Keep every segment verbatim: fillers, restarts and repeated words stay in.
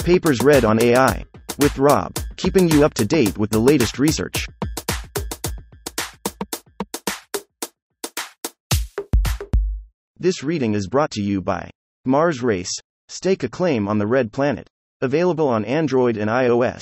Papers read on A I. With Rob, keeping you up to date with the latest research. This reading is brought to you by Mars Race. Stake a claim on the Red Planet. Available on Android and iOS.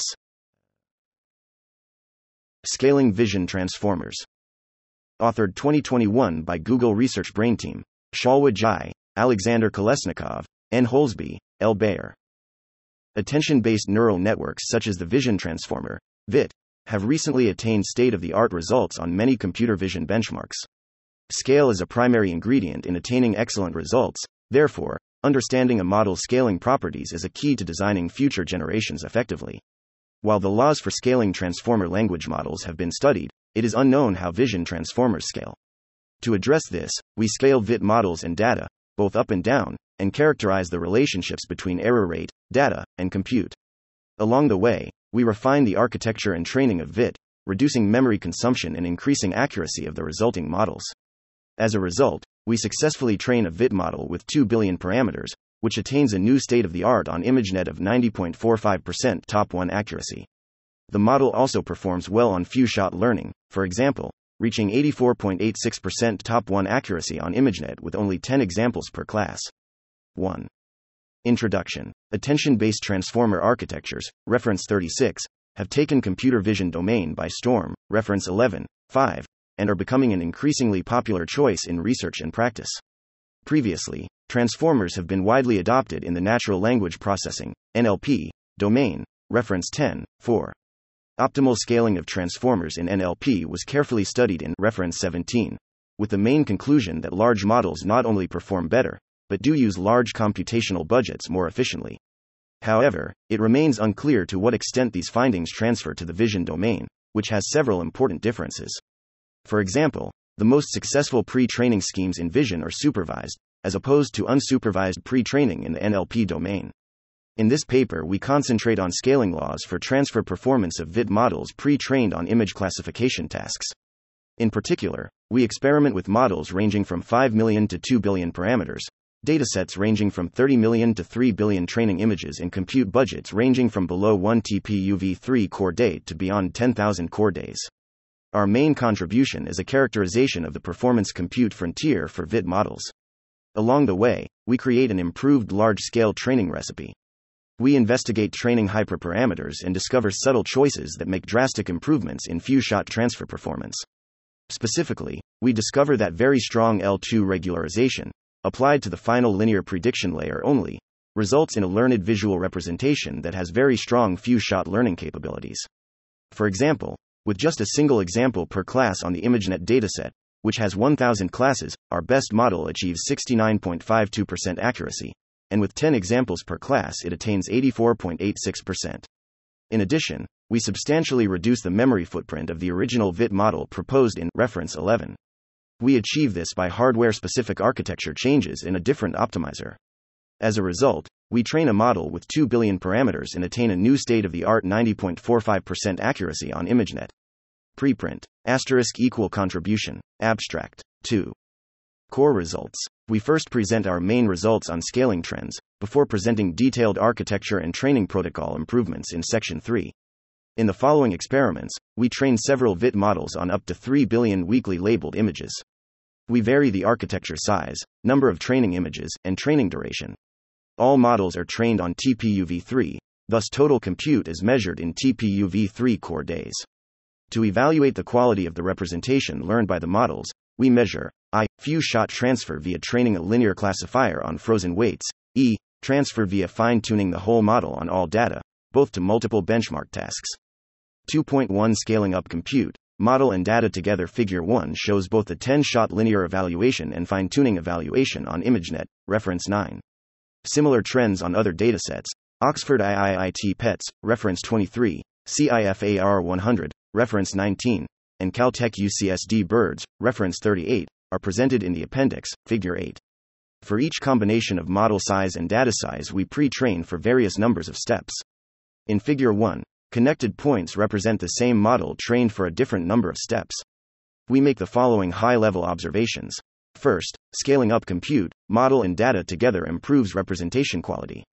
Scaling Vision Transformers. Authored twenty twenty-one by Google Research Brain Team, Shalwa Jai, Alexander Kolesnikov, N. Holsby, L. Bayer. Attention-based neural networks such as the Vision Transformer, V I T, have recently attained state-of-the-art results on many computer vision benchmarks. Scale is a primary ingredient in attaining excellent results, therefore, understanding a model's scaling properties is a key to designing future generations effectively. While the laws for scaling transformer language models have been studied, it is unknown how vision transformers scale. To address this, we scale V I T models and data, both up and down, and characterize the relationships between error rate, data, and compute. Along the way, we refine the architecture and training of V I T, reducing memory consumption and increasing accuracy of the resulting models. As a result, we successfully train a V I T model with two billion parameters, which attains a new state-of-the-art on ImageNet of ninety point four five percent top one accuracy. The model also performs well on few-shot learning, for example, reaching eighty-four point eight six percent top one accuracy on ImageNet with only ten examples per class. one. Introduction. Attention-based transformer architectures, reference thirty-six, have taken computer vision domain by storm, reference eleven, five, and are becoming an increasingly popular choice in research and practice. Previously, transformers have been widely adopted in the natural language processing, N L P, domain, reference ten, four. Optimal scaling of transformers in N L P was carefully studied in reference seventeen, with the main conclusion that large models not only perform better, but do use large computational budgets more efficiently. However, it remains unclear to what extent these findings transfer to the vision domain, which has several important differences. For example, the most successful pre-training schemes in vision are supervised, as opposed to unsupervised pre-training in the N L P domain. In this paper, we concentrate on scaling laws for transfer performance of V I T models pre-trained on image classification tasks. In particular, we experiment with models ranging from five million to two billion parameters, datasets ranging from thirty million to three billion training images, and compute budgets ranging from below one T P U v three core day to beyond ten thousand core days. Our main contribution is a characterization of the performance compute frontier for V I T models. Along the way, we create an improved large-scale training recipe. We investigate training hyperparameters and discover subtle choices that make drastic improvements in few-shot transfer performance. Specifically, we discover that very strong L two regularization, applied to the final linear prediction layer only, results in a learned visual representation that has very strong few-shot learning capabilities. For example, with just a single example per class on the ImageNet dataset, which has one thousand classes, our best model achieves sixty-nine point five two percent accuracy, and with ten examples per class it attains eighty-four point eight six percent. In addition, we substantially reduce the memory footprint of the original V I T model proposed in reference eleven. We achieve this by hardware-specific architecture changes in a different optimizer. As a result, we train a model with two billion parameters and attain a new state-of-the-art ninety point four five percent accuracy on ImageNet. Preprint. Asterisk equal contribution. Abstract. two. Core results. We first present our main results on scaling trends, before presenting detailed architecture and training protocol improvements in Section three. In the following experiments, we train several V I T models on up to three billion weakly labeled images. We vary the architecture size, number of training images, and training duration. All models are trained on T P U v three, thus total compute is measured in T P U v three core days. To evaluate the quality of the representation learned by the models, we measure I. Few-shot transfer via training a linear classifier on frozen weights, E. Transfer via fine-tuning the whole model on all data, both to multiple benchmark tasks. two point one Scaling up compute. Model and data together. Figure one shows both the ten-shot linear evaluation and fine-tuning evaluation on ImageNet, reference nine. Similar trends on other datasets, Oxford I I I T PETS, reference twenty-three, C I F A R one hundred, reference nineteen, and Caltech U C S D BIRDS, reference thirty-eight, are presented in the appendix, figure eight. For each combination of model size and data size, we pre-train for various numbers of steps. In figure one, connected points represent the same model trained for a different number of steps. We make the following high-level observations. First, scaling up compute, model and data together improves representation quality.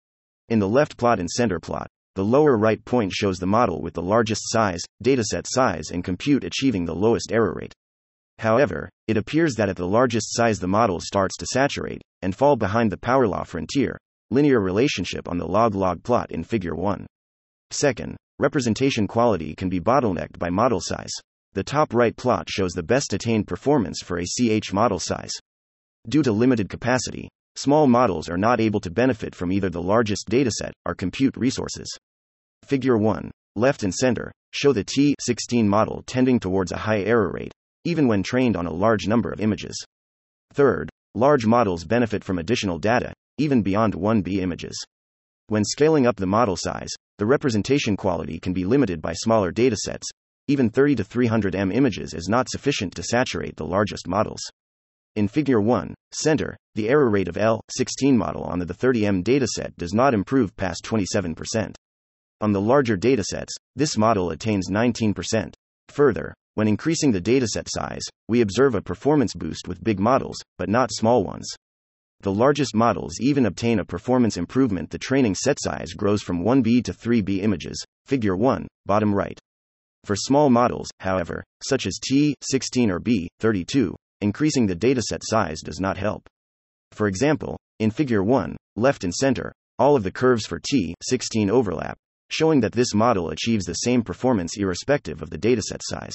In the left plot and center plot, the lower right point shows the model with the largest size, dataset size, and compute achieving the lowest error rate. However, it appears that at the largest size the model starts to saturate and fall behind the power law frontier linear relationship on the log-log plot in Figure one. Second, representation quality can be bottlenecked by model size. The top right plot shows the best attained performance for a C H model size. Due to limited capacity, small models are not able to benefit from either the largest dataset or compute resources. Figure one, left and center, show the T sixteen model tending towards a high error rate, even when trained on a large number of images. Third, large models benefit from additional data, even beyond one B images. When scaling up the model size, the representation quality can be limited by smaller datasets. Even thirty to three hundred millimeters images is not sufficient to saturate the largest models. In Figure one, center, the error rate of L sixteen model on the thirty millimeter dataset does not improve past twenty-seven percent. On the larger datasets, this model attains nineteen percent. Further, when increasing the dataset size, we observe a performance boost with big models, but not small ones. The largest models even obtain a performance improvement. The training set size grows from one B to three B images, Figure one, bottom right. For small models, however, such as T sixteen or B thirty-two, increasing the dataset size does not help. For example, in Figure one, left and center, all of the curves for T sixteen overlap, showing that this model achieves the same performance irrespective of the dataset size.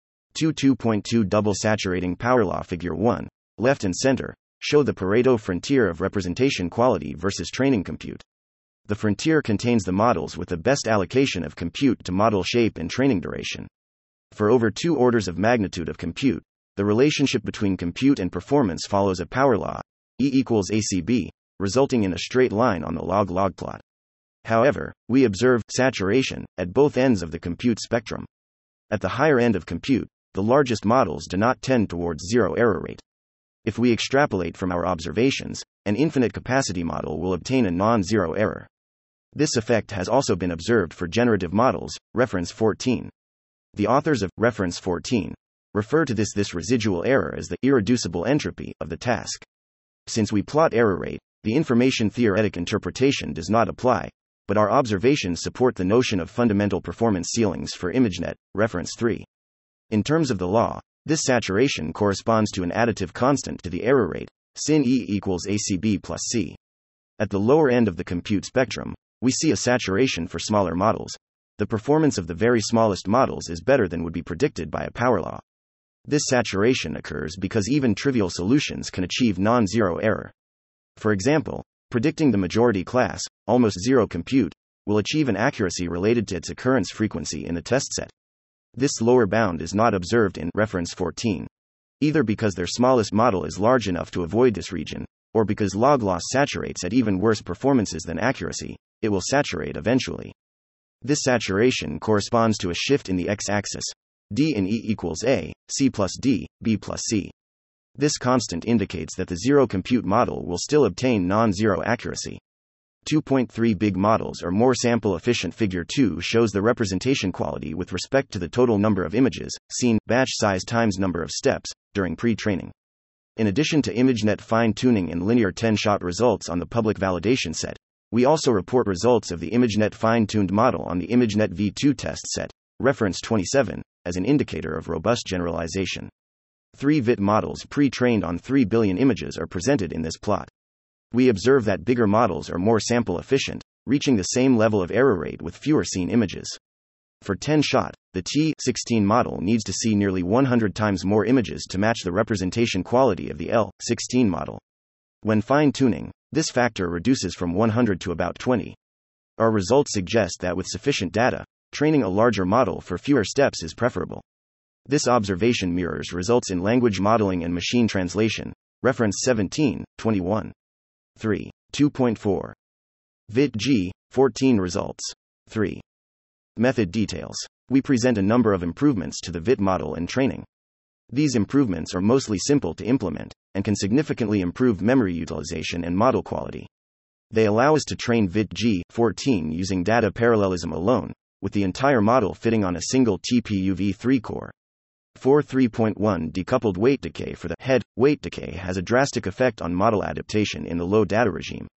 two point two Double saturating power law. Figure one, left and center, show the Pareto frontier of representation quality versus training compute. The frontier contains the models with the best allocation of compute to model shape and training duration. For over two orders of magnitude of compute, the relationship between compute and performance follows a power law, E equals A C B, resulting in a straight line on the log-log plot. However, we observe saturation at both ends of the compute spectrum. At the higher end of compute, the largest models do not tend towards zero error rate. If we extrapolate from our observations, an infinite capacity model will obtain a non-zero error. This effect has also been observed for generative models, reference fourteen. The authors of reference fourteen refer to this this residual error as the irreducible entropy of the task. Since we plot error rate, the information theoretic interpretation does not apply, but our observations support the notion of fundamental performance ceilings for ImageNet, reference three. In terms of the law, this saturation corresponds to an additive constant to the error rate, sin E equals A C B plus C. At the lower end of the compute spectrum, we see a saturation for smaller models. The performance of the very smallest models is better than would be predicted by a power law. This saturation occurs because even trivial solutions can achieve non-zero error. For example, predicting the majority class, almost zero compute, will achieve an accuracy related to its occurrence frequency in the test set. This lower bound is not observed in reference fourteen, either because their smallest model is large enough to avoid this region, or because log loss saturates at even worse performances than accuracy, it will saturate eventually. This saturation corresponds to a shift in the x-axis, D in E equals A, C plus D, B plus C. This constant indicates that the zero compute model will still obtain non-zero accuracy. two point three big models are more sample efficient. Figure two shows the representation quality with respect to the total number of images, seen, batch size times number of steps, during pre-training. In addition to ImageNet fine-tuning and linear ten-shot results on the public validation set, we also report results of the ImageNet fine-tuned model on the ImageNet V two test set, reference twenty-seven, as an indicator of robust generalization. Three V I T models pre-trained on three billion images are presented in this plot. We observe that bigger models are more sample efficient, reaching the same level of error rate with fewer seen images. For ten-shot, the T sixteen model needs to see nearly one hundred times more images to match the representation quality of the L sixteen model. When fine-tuning, this factor reduces from one hundred to about twenty. Our results suggest that with sufficient data, training a larger model for fewer steps is preferable. This observation mirrors results in language modeling and machine translation, reference seventeen, twenty-one. three. two point four. V I T G fourteen results. three. Method details. We present a number of improvements to the V I T model and training. These improvements are mostly simple to implement, and can significantly improve memory utilization and model quality. They allow us to train V I T G fourteen using data parallelism alone, with the entire model fitting on a single T P U v three core. four point three point one Decoupled weight decay for the head weight decay has a drastic effect on model adaptation in the low data regime.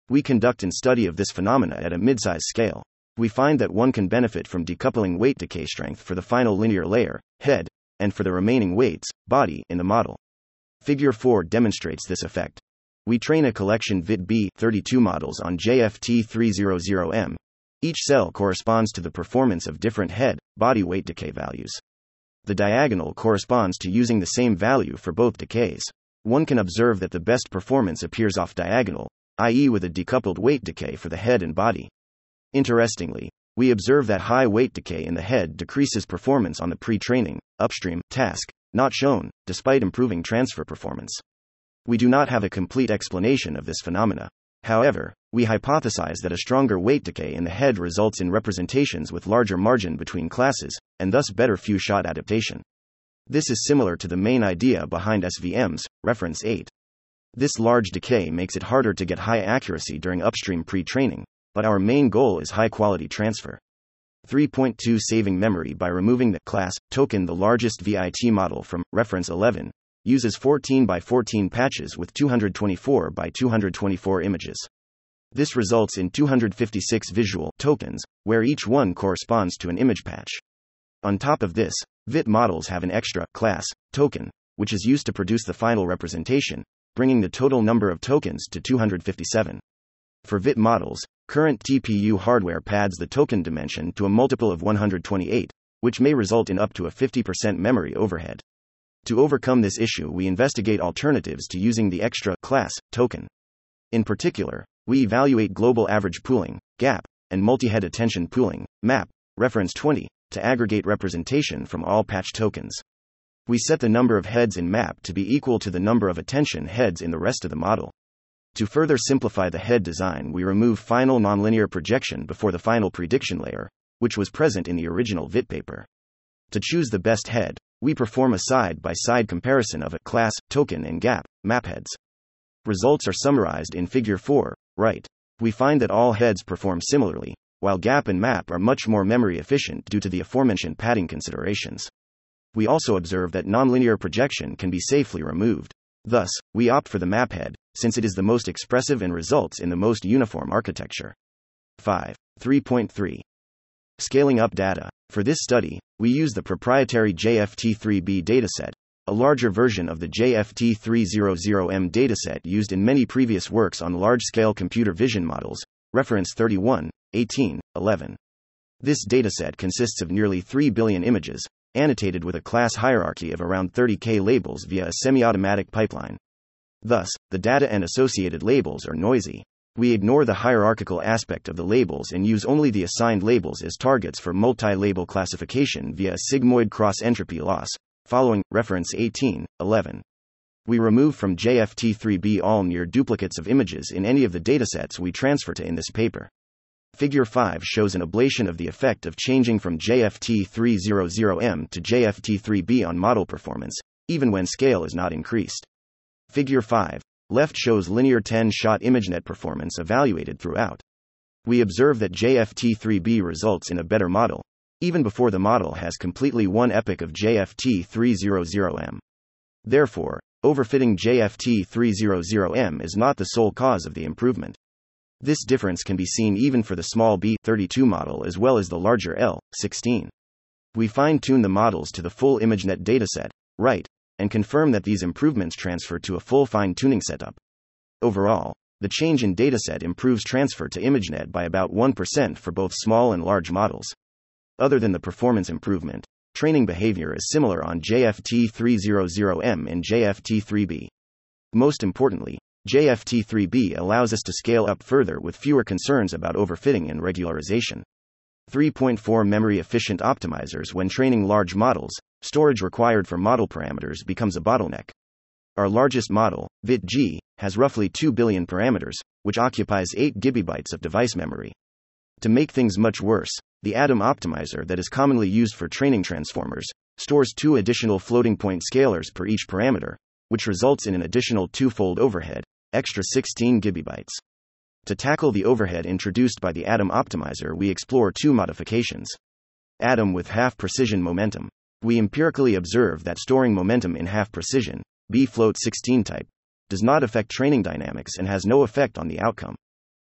We conduct a study of this phenomena at a mid-size scale. We find that one can benefit from decoupling weight decay strength for the final linear layer, head, and for the remaining weights, body, in the model. Figure four demonstrates this effect. We train a collection V I T B thirty-two models on J F T three hundred M. Each cell corresponds to the performance of different head, body weight decay values. The diagonal corresponds to using the same value for both decays. One can observe that the best performance appears off diagonal, that is with a decoupled weight decay for the head and body. Interestingly, we observe that high weight decay in the head decreases performance on the pre-training, upstream, task, not shown, despite improving transfer performance. We do not have a complete explanation of this phenomena. However, we hypothesize that a stronger weight decay in the head results in representations with larger margin between classes, and thus better few-shot adaptation. This is similar to the main idea behind S V Ms, reference eight. This large decay makes it harder to get high accuracy during upstream pre-training, but our main goal is high-quality transfer. three point two Saving memory by removing the class token. The largest V I T model from reference eleven uses fourteen by fourteen patches with two hundred twenty-four by two hundred twenty-four images. This results in two hundred fifty-six visual tokens, where each one corresponds to an image patch. On top of this, V I T models have an extra class token, which is used to produce the final representation, bringing the total number of tokens to two hundred fifty-seven. For V I T models, current T P U hardware pads the token dimension to a multiple of one hundred twenty-eight, which may result in up to a fifty percent memory overhead. To overcome this issue, we investigate alternatives to using the extra class token. In particular, we evaluate global average pooling, GAP, and multi-head attention pooling, MAP, reference twenty, to aggregate representation from all patch tokens. We set the number of heads in MAP to be equal to the number of attention heads in the rest of the model. To further simplify the head design, we remove final nonlinear projection before the final prediction layer, which was present in the original V I T paper. To choose the best head, we perform a side-by-side comparison of a class, token, and GAP, MAP heads. Results are summarized in Figure four, right. We find that all heads perform similarly, while GAP and MAP are much more memory efficient due to the aforementioned padding considerations. We also observe that nonlinear projection can be safely removed. Thus, we opt for the MAP head, since it is the most expressive and results in the most uniform architecture. five. three point three. Scaling up data. For this study, we use the proprietary J F T three B dataset, a larger version of the J F T three hundred M dataset used in many previous works on large-scale computer vision models, reference thirty-one, eighteen, eleven. This dataset consists of nearly three billion images, annotated with a class hierarchy of around thirty K labels via a semi-automatic pipeline. Thus, the data and associated labels are noisy. We ignore the hierarchical aspect of the labels and use only the assigned labels as targets for multi-label classification via a sigmoid cross-entropy loss, following reference eighteen, eleven. We remove from J F T three B all near duplicates of images in any of the datasets we transfer to in this paper. Figure five shows an ablation of the effect of changing from J F T three hundred M to J F T three B on model performance, even when scale is not increased. Figure five, left shows linear ten-shot ImageNet performance evaluated throughout. We observe that J F T three B results in a better model, even before the model has completely one epoch of J F T three hundred M. Therefore, overfitting J F T three hundred M is not the sole cause of the improvement. This difference can be seen even for the small B thirty-two model as well as the larger L sixteen. We fine-tune the models to the full ImageNet dataset, right, and confirm that these improvements transfer to a full fine-tuning setup. Overall, the change in dataset improves transfer to ImageNet by about one percent for both small and large models. Other than the performance improvement, training behavior is similar on J F T three hundred M and J F T three B. Most importantly, J F T three B allows us to scale up further with fewer concerns about overfitting and regularization. three point four Memory efficient optimizers. When training large models, storage required for model parameters becomes a bottleneck. Our largest model, V I T G, has roughly two billion parameters, which occupies eight gigabytes of device memory. To make things much worse, the Atom optimizer that is commonly used for training transformers stores two additional floating point scalars per each parameter, which results in an additional two-fold overhead, extra sixteen gigabytes. To tackle the overhead introduced by the Atom optimizer, we explore two modifications. Atom with half-precision momentum. We empirically observe that storing momentum in half-precision, B float sixteen type, does not affect training dynamics and has no effect on the outcome.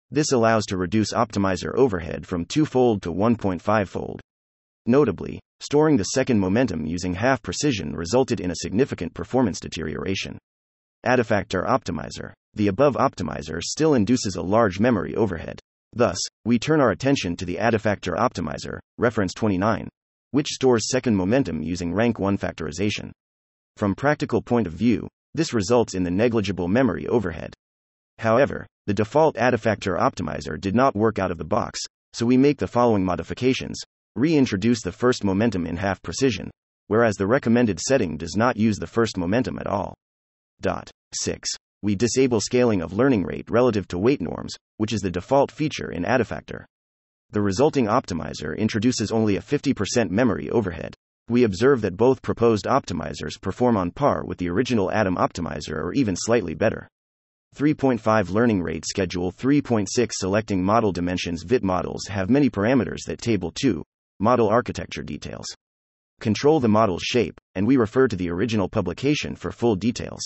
This allows to reduce optimizer overhead from two-fold to one point five-fold. Notably, storing the second momentum using half precision resulted in a significant performance deterioration. Addifactor optimizer. The above optimizer still induces a large memory overhead. Thus, we turn our attention to the addifactor optimizer, reference twenty-nine, which stores second momentum using rank one factorization. From practical point of view, this results in the negligible memory overhead. However, the default addifactor optimizer did not work out of the box, so we make the following modifications: reintroduce the first momentum in half precision, whereas the recommended setting does not use the first momentum at all. Dot. six. We disable scaling of learning rate relative to weight norms, which is the default feature in Addifactor. The resulting optimizer introduces only a fifty percent memory overhead. We observe that both proposed optimizers perform on par with the original Atom optimizer or even slightly better. three point five Learning Rate Schedule three point six Selecting Model Dimensions. V I T models have many parameters that Table two, Model Architecture details. Control the model's shape, and we refer to the original publication for full details.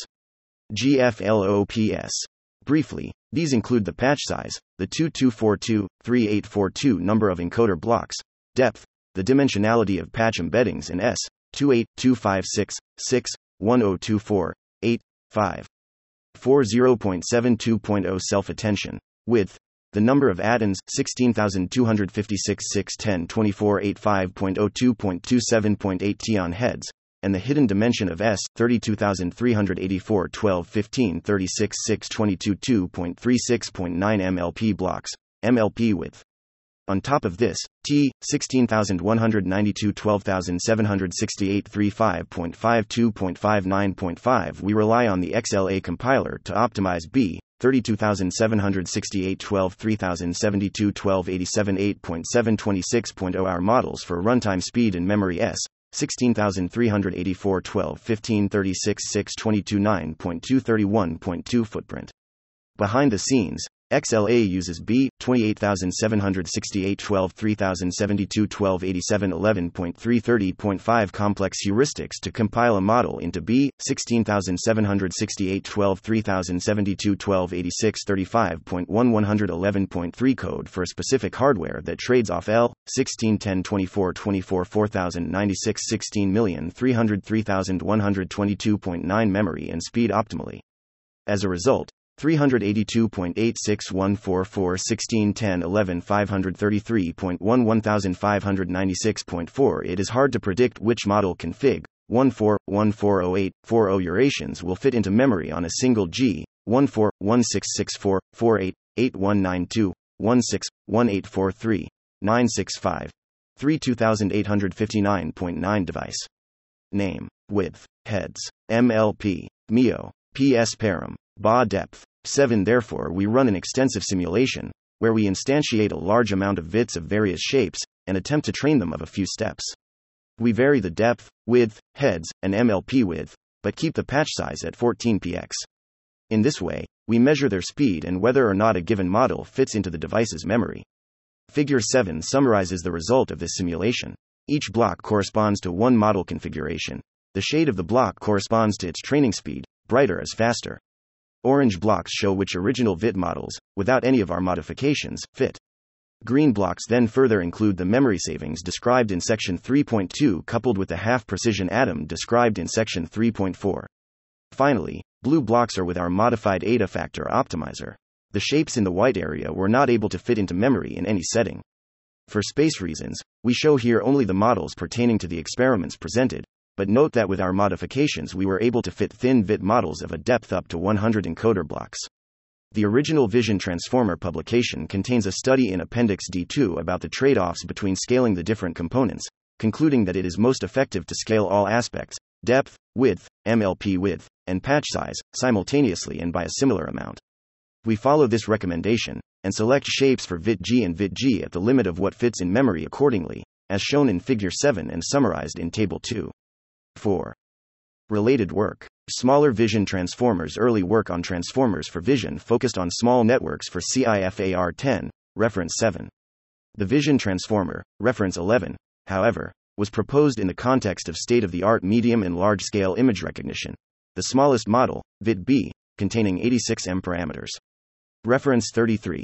G F L O P S. Briefly, these include the patch size, the two two four two, three eight four two number of encoder blocks, depth, the dimensionality of patch embeddings in S, two eight two five six, six, one zero two four, eight, five, four zero point seven two point zero self-attention, width, the number of addons, sixteen thousand two hundred fifty-six, six ten twenty-four eighty-five point zero two point two seven point eight T on heads, and the hidden dimension of S, thirty-two thousand three hundred eighty-four, twelve fifteen thirty-six, six twenty-two, two point three six point nine M L P blocks, M L P width. On top of this, T, sixteen thousand one hundred ninety-two, twelve thousand seven hundred sixty-eight, thirty-five point five two point five nine point five. We rely on the X L A compiler to optimize B, thirty-two thousand seven hundred sixty-eight, twelve, three thousand seventy-two, twelve eighty-seven, eight point seven twenty-six point zero our models for runtime speed and memory S, sixteen thousand three hundred eighty-four, twelve fifteen thirty-six, six twenty-two, nine point two thirty-one point two footprint. Behind the scenes, X L A uses B, twenty-eight thousand seven hundred sixty-eight, twelve, three thousand seventy-two, twelve eighty-seven, eleven point three thirty point five complex heuristics to compile a model into B, sixteen thousand seven hundred sixty-eight, twelve, three thousand seventy-two, twelve eighty-six, thirty-five point one, one eleven point three code for a specific hardware that trades off L, sixteen ten, twenty-four, twenty-four, four thousand ninety-six, sixteen million three hundred three thousand one hundred twenty-two point nine memory and speed optimally. As a result, three eighty-two point eight six one four four sixteen ten eleven five thirty-three point one one five ninety-six point four It is hard to predict which model config one four one four zero eight forty iterations will fit into memory on a single G one four one six six four four eight eight one nine two one six one eight four three nine six five three two eight five nine point nine device. Name, width, heads, M L P, M I O, P S param, B A depth. seven Therefore we run an extensive simulation, where we instantiate a large amount of V I Ts of various shapes, and attempt to train them of a few steps. We vary the depth, width, heads, and M L P width, but keep the patch size at fourteen P X. In this way, we measure their speed and whether or not a given model fits into the device's memory. Figure seven summarizes the result of this simulation. Each block corresponds to one model configuration. The shade of the block corresponds to its training speed, brighter is faster. Orange blocks show which original V I T models, without any of our modifications, fit. Green blocks then further include the memory savings described in section three point two coupled with the half-precision atom described in section three point four. Finally, blue blocks are with our modified Addifactor optimizer. The shapes in the white area were not able to fit into memory in any setting. For space reasons, we show here only the models pertaining to the experiments presented, but note that with our modifications we were able to fit thin V I T models of a depth up to one hundred encoder blocks. The original Vision Transformer publication contains a study in Appendix D two about the trade-offs between scaling the different components, concluding that it is most effective to scale all aspects, depth, width, M L P width, and patch size, simultaneously and by a similar amount. We follow this recommendation, and select shapes for V I T G and V I T G at the limit of what fits in memory accordingly, as shown in Figure seven and summarized in Table two. four. Related work. Smaller Vision Transformers. Early work on transformers for vision focused on small networks for C I F A R ten, reference seven. The Vision Transformer, reference eleven, however, was proposed in the context of state-of-the-art medium and large-scale image recognition. The smallest model, V I T B, containing eighty-six M parameters. Reference thirty-three.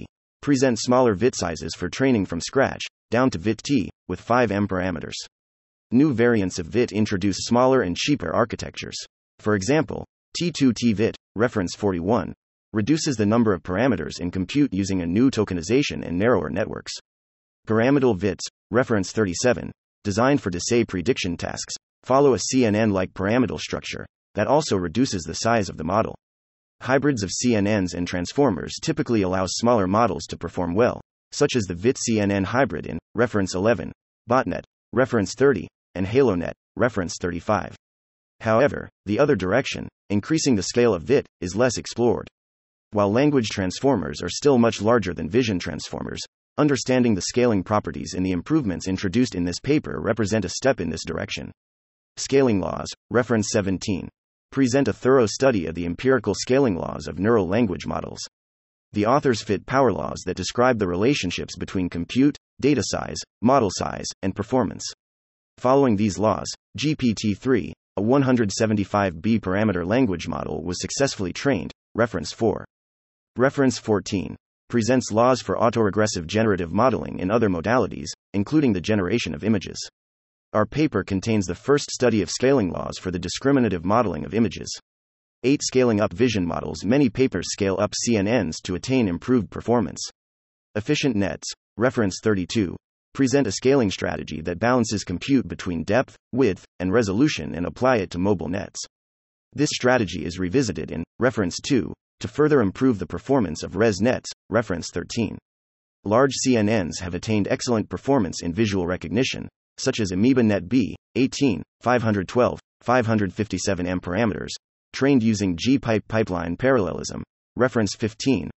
present smaller V I T sizes for training from scratch, down to V I T-T, with five M parameters. New variants of V I T introduce smaller and cheaper architectures. For example, T two T V I T, reference forty-one, reduces the number of parameters in compute using a new tokenization and narrower networks. Pyramidal V I Ts, reference thirty-seven, designed for Desai prediction tasks, follow a C N N-like pyramidal structure that also reduces the size of the model. Hybrids of C N Ns and transformers typically allow smaller models to perform well, such as the V I T C N N hybrid in reference eleven, Botnet, reference thirty, and HaloNet, reference thirty-five. However, the other direction, increasing the scale of V I T, is less explored. While language transformers are still much larger than vision transformers, understanding the scaling properties in the improvements introduced in this paper represent a step in this direction. Scaling laws, reference seventeen, present a thorough study of the empirical scaling laws of neural language models. The authors fit power laws that describe the relationships between compute, data size, model size, and performance. Following these laws, G P T three, a one hundred seventy-five B parameter language model, was successfully trained, reference four. Reference fourteen presents laws for autoregressive generative modeling in other modalities, including the generation of images. Our paper contains the first study of scaling laws for the discriminative modeling of images. eight Scaling up vision models. Many papers scale up C N Ns to attain improved performance. Efficient nets, reference thirty-two, present a scaling strategy that balances compute between depth, width, and resolution and apply it to mobile nets. This strategy is revisited in reference two to further improve the performance of res nets, reference thirteen. Large C N Ns have attained excellent performance in visual recognition, such as AmoebaNet B, eighteen, five twelve, five fifty-seven M parameters, trained using G-pipe pipeline parallelism, reference fifteen,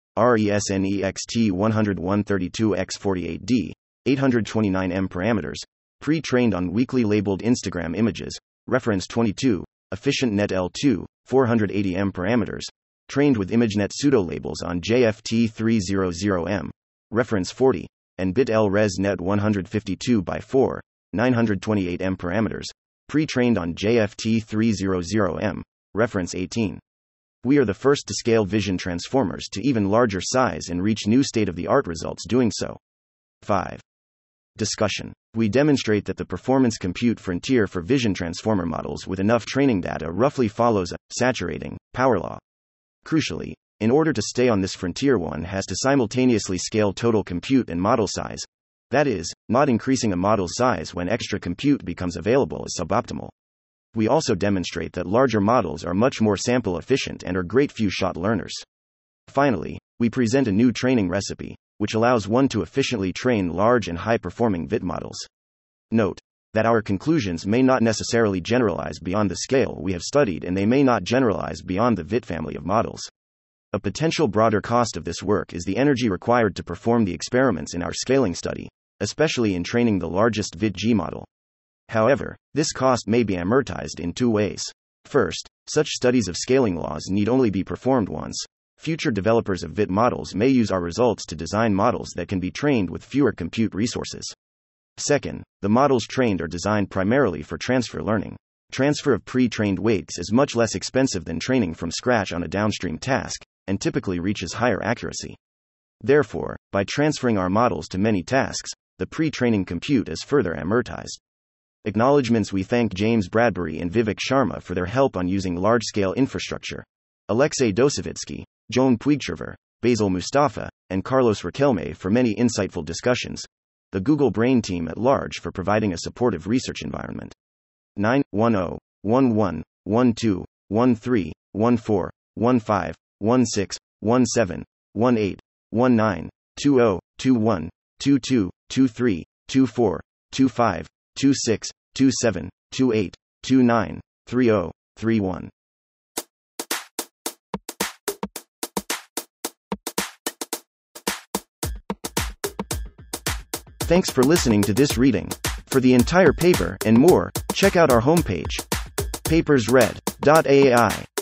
RESNEXT one one thirty-two by forty-eight D, eight twenty-nine M parameters, pre-trained on weakly labeled Instagram images, reference twenty-two, EfficientNet L two, four eighty M parameters, trained with ImageNet pseudo-labels on J F T three hundred M, reference forty, and BitL-ResNet one fifty-two by four, nine twenty-eight M parameters, pre-trained on J F T three hundred M, reference eighteen. We are the first to scale vision transformers to even larger size and reach new state-of-the-art results doing so. five. Discussion. We demonstrate that the performance compute frontier for vision transformer models with enough training data roughly follows a saturating power law. Crucially, in order to stay on this frontier, one has to simultaneously scale total compute and model size. That is, not increasing a model's size when extra compute becomes available is suboptimal. We also demonstrate that larger models are much more sample efficient and are great few-shot learners. Finally, we present a new training recipe, which allows one to efficiently train large and high-performing V I T models. Note that our conclusions may not necessarily generalize beyond the scale we have studied, and they may not generalize beyond the V I T family of models. A potential broader cost of this work is the energy required to perform the experiments in our scaling study, especially in training the largest V I T G model. However, this cost may be amortized in two ways. First, such studies of scaling laws need only be performed once. Future developers of V I T models may use our results to design models that can be trained with fewer compute resources. Second, the models trained are designed primarily for transfer learning. Transfer of pre-trained weights is much less expensive than training from scratch on a downstream task, and typically reaches higher accuracy. Therefore, by transferring our models to many tasks, the pre-training compute is further amortized. Acknowledgements. We thank James Bradbury and Vivek Sharma for their help on using large-scale infrastructure. Alexei Dosevitsky, Joan Puigcerver, Basil Mustafa, and Carlos Riquelme for many insightful discussions. The Google Brain team at large for providing a supportive research environment. nine one zero one one one two one three one four one five one six one seven one eight one nine two zero two one two two two three two four two five two six two seven two eight two nine three zero three one. Thanks for listening to this reading. For the entire paper and more, check out our homepage, papers read dot A I.